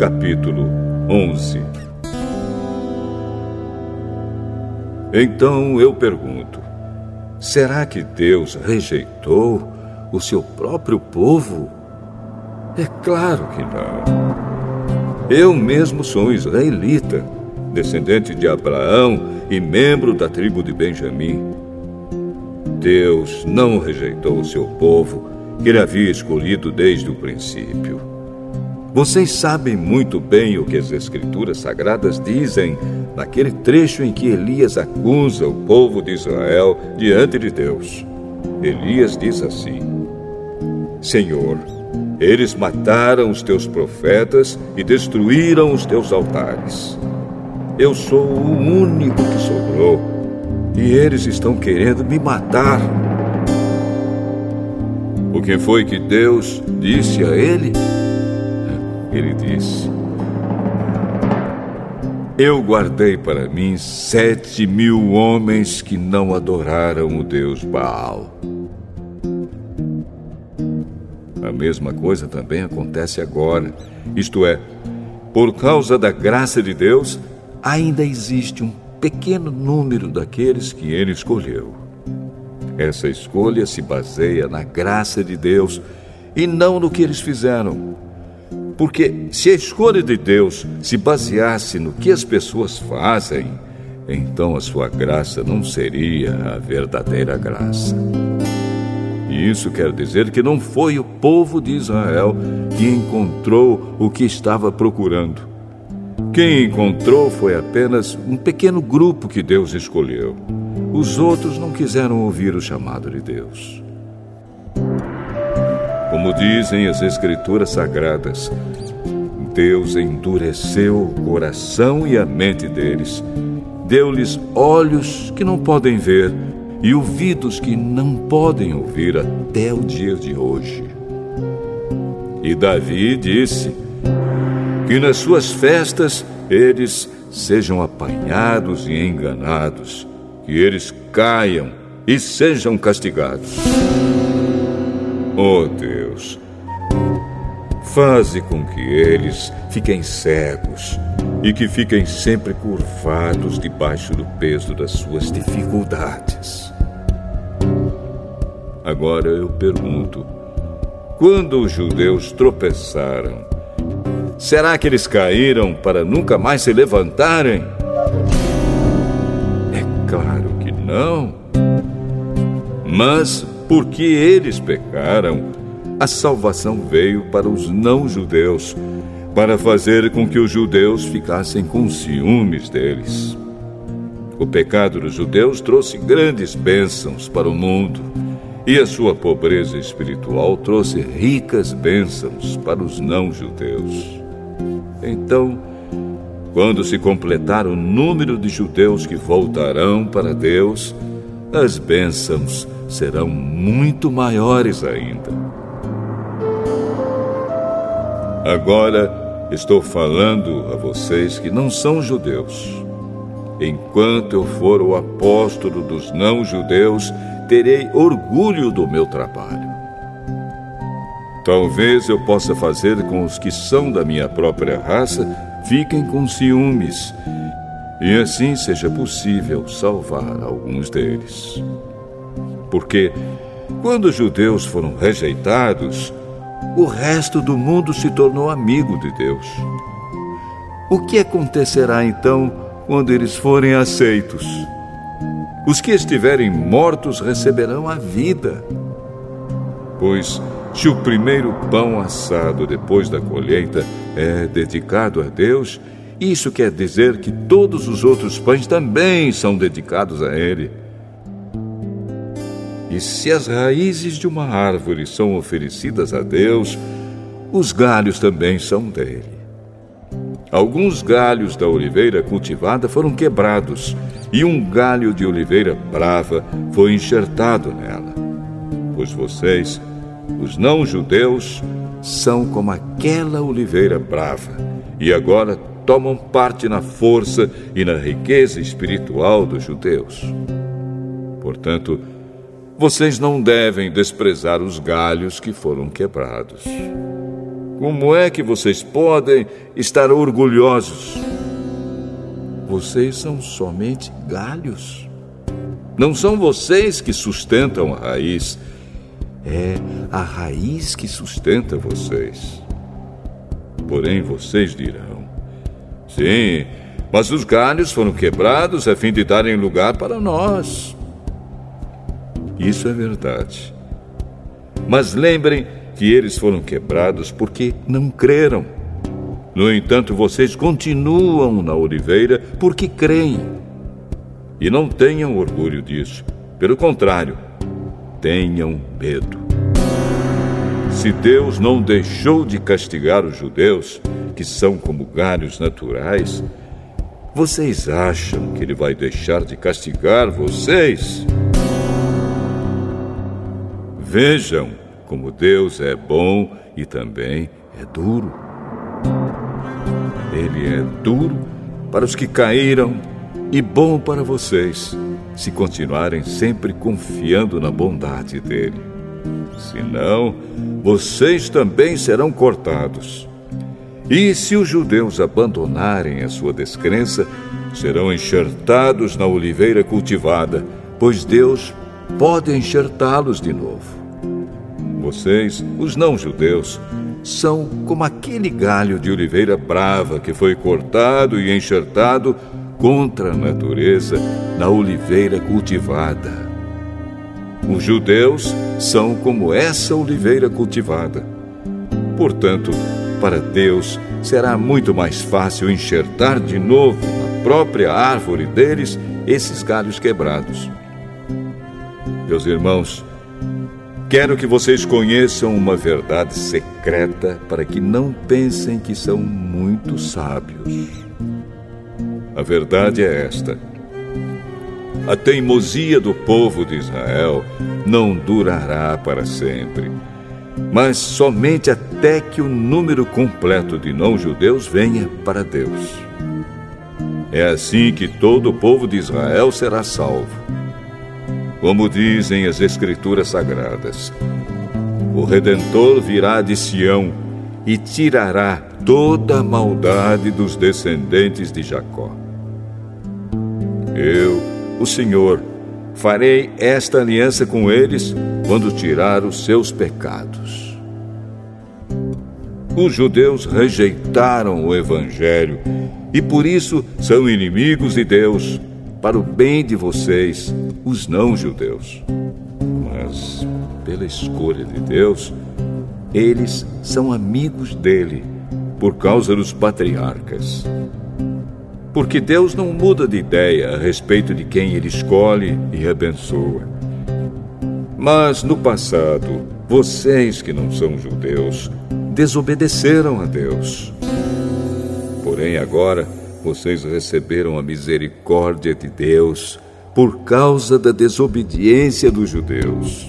capítulo 11. Então eu pergunto: será que Deus rejeitou o seu próprio povo? É claro que não. Eu mesmo sou israelita, descendente de Abraão e membro da tribo de Benjamim. Deus não rejeitou o seu povo, que ele havia escolhido desde o princípio. Vocês sabem muito bem o que as Escrituras Sagradas dizem naquele trecho em que Elias acusa o povo de Israel diante de Deus. Elias diz assim: Senhor, eles mataram os teus profetas e destruíram os teus altares. Eu sou o único que sobrou, e eles estão querendo me matar. O que foi que Deus disse a ele? Ele disse: eu guardei para mim 7.000 homens que não adoraram o Deus Baal. A mesma coisa também acontece agora. Isto é, por causa da graça de Deus, ainda existe um pequeno número daqueles que ele escolheu. Essa escolha se baseia na graça de Deus e não no que eles fizeram. Porque se a escolha de Deus se baseasse no que as pessoas fazem, então a sua graça não seria a verdadeira graça. E isso quer dizer que não foi o povo de Israel que encontrou o que estava procurando. Quem encontrou foi apenas um pequeno grupo que Deus escolheu. Os outros não quiseram ouvir o chamado de Deus. Como dizem as Escrituras Sagradas, Deus endureceu o coração e a mente deles, deu-lhes olhos que não podem ver e ouvidos que não podem ouvir até o dia de hoje. E Davi disse que nas suas festas eles sejam apanhados e enganados, que eles caiam e sejam castigados. Oh Deus, faze com que eles fiquem cegos e que fiquem sempre curvados debaixo do peso das suas dificuldades. Agora eu pergunto: quando os judeus tropeçaram, será que eles caíram para nunca mais se levantarem? É claro que não. Mas porque eles pecaram, a salvação veio para os não-judeus, para fazer com que os judeus ficassem com ciúmes deles. O pecado dos judeus trouxe grandes bênçãos para o mundo, e a sua pobreza espiritual trouxe ricas bênçãos para os não-judeus. Então, quando se completar o número de judeus que voltarão para Deus, as bênçãos serão muito maiores ainda. Agora estou falando a vocês que não são judeus. Enquanto eu for o apóstolo dos não-judeus, terei orgulho do meu trabalho. Talvez eu possa fazer com os que são da minha própria raça fiquem com ciúmes, e assim seja possível salvar alguns deles. Porque, quando os judeus foram rejeitados, o resto do mundo se tornou amigo de Deus. O que acontecerá então quando eles forem aceitos? Os que estiverem mortos receberão a vida. Pois, se o primeiro pão assado depois da colheita é dedicado a Deus, isso quer dizer que todos os outros pães também são dedicados a Ele. E se as raízes de uma árvore são oferecidas a Deus, os galhos também são dele. Alguns galhos da oliveira cultivada foram quebrados, e um galho de oliveira brava foi enxertado nela. Pois vocês, os não-judeus, são como aquela oliveira brava, e agora tomam parte na força e na riqueza espiritual dos judeus. Portanto, vocês não devem desprezar os galhos que foram quebrados. como é que vocês podem estar orgulhosos? Vocês são somente galhos. Não são vocês que sustentam a raiz. É a raiz que sustenta vocês. Porém, vocês dirão: sim, mas os galhos foram quebrados a fim de darem lugar para nós. Isso é verdade. Mas lembrem que eles foram quebrados porque não creram. No entanto, vocês continuam na oliveira porque creem. E não tenham orgulho disso. Pelo contrário, tenham medo. Se Deus não deixou de castigar os judeus, que são como galhos naturais, vocês acham que Ele vai deixar de castigar vocês? Vejam como Deus é bom e também é duro. Ele é duro para os que caíram e bom para vocês, se continuarem sempre confiando na bondade dele. Senão, vocês também serão cortados. E se os judeus abandonarem a sua descrença, serão enxertados na oliveira cultivada, pois Deus pode enxertá-los de novo. Vocês, os não-judeus, são como aquele galho de oliveira brava que foi cortado e enxertado contra a natureza na oliveira cultivada. Os judeus são como essa oliveira cultivada. Portanto, para Deus será muito mais fácil enxertar de novo na própria árvore deles esses galhos quebrados. Meus irmãos, quero que vocês conheçam uma verdade secreta para que não pensem que são muito sábios. A verdade é esta: a teimosia do povo de Israel não durará para sempre, mas somente até que o número completo de não-judeus venha para Deus. É assim que todo o povo de Israel será salvo. Como dizem as Escrituras Sagradas, o Redentor virá de Sião e tirará toda a maldade dos descendentes de Jacó. Eu, o Senhor, farei esta aliança com eles quando tirar os seus pecados. Os judeus rejeitaram o Evangelho e por isso são inimigos de Deus, para o bem de vocês, os não-judeus. Mas, pela escolha de Deus, eles são amigos dele, por causa dos patriarcas. Porque Deus não muda de ideia a respeito de quem ele escolhe e abençoa. Mas, no passado, vocês que não são judeus, desobedeceram a Deus. Porém, agora, vocês receberam a misericórdia de Deus por causa da desobediência dos judeus.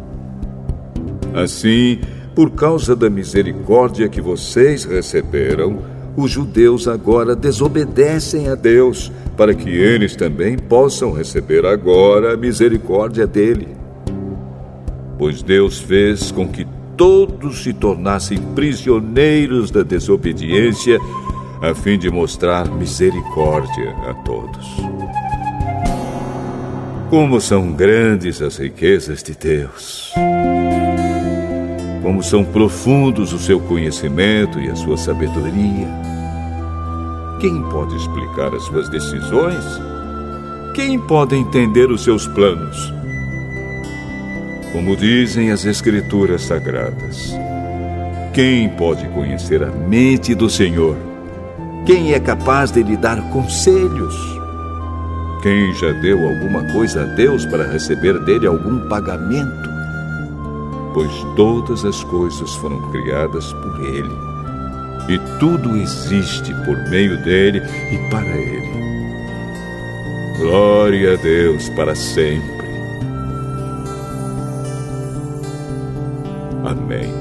Assim, por causa da misericórdia que vocês receberam, os judeus agora desobedecem a Deus, para que eles também possam receber agora a misericórdia dele. Pois Deus fez com que todos se tornassem prisioneiros da desobediência, a fim de mostrar misericórdia a todos. Como são grandes as riquezas de Deus! Como são profundos o seu conhecimento e a sua sabedoria! Quem pode explicar as suas decisões? Quem pode entender os seus planos? Como dizem as Escrituras Sagradas, quem pode conhecer a mente do Senhor? Quem é capaz de lhe dar conselhos? Quem já deu alguma coisa a Deus para receber dele algum pagamento? Pois todas as coisas foram criadas por ele, e tudo existe por meio dele e para ele. Glória a Deus para sempre. Amém.